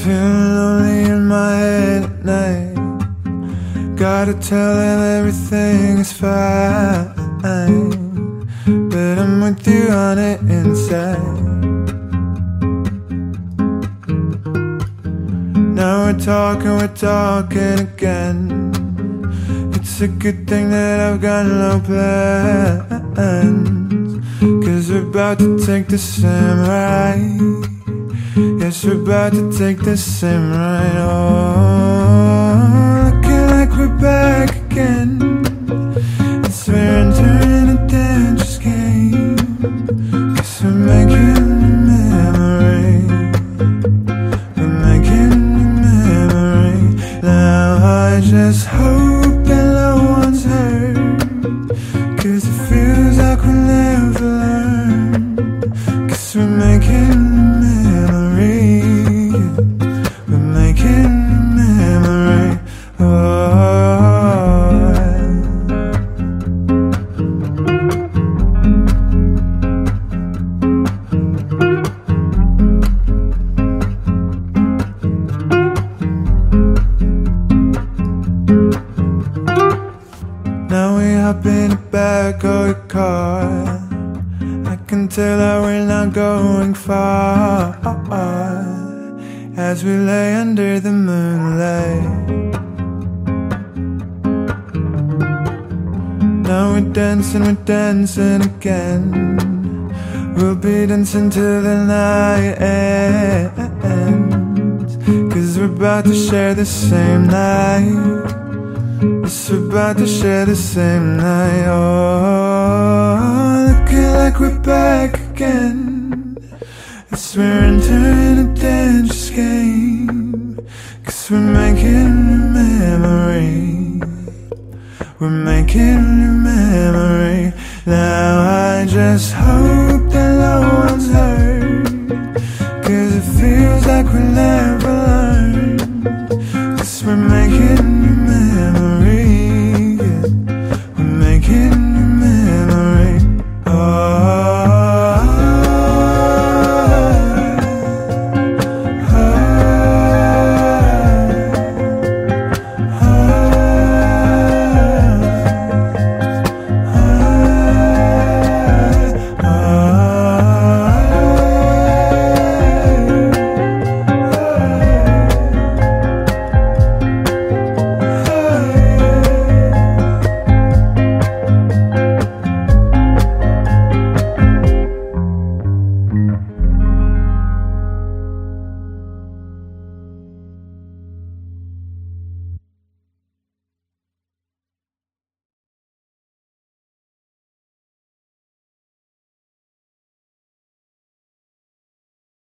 feeling lonely in my head at night. Gotta tell them everything is fine, but I'm with you on it inside. Now we're talking again. It's a good thing that I've got no plans, 'cause we're about to take the same ride. Yes, we're about to take the same ride. Oh, looking like we're back again. It's we're entering a dangerous game, 'cause we're making a memory. We're making a memory. Now I just hope that no one's hurt, 'cause it feels like we'll never learn, 'cause we're making a memory. We're making a memory. Now we hop in the back of your car. I can tell that we're not going far, as we lay under the moonlight. Now we're dancing again. We'll be dancing till the night ends, 'cause we're about to share the same night. Yes, we're about to share the same night. Oh, looking like we're back again. Yes, we're entering a dangerous game, 'cause we're making a memory. We're making a memory. Now I just hope that no one's hurt, 'cause it feels like we'll never learn, 'cause we're making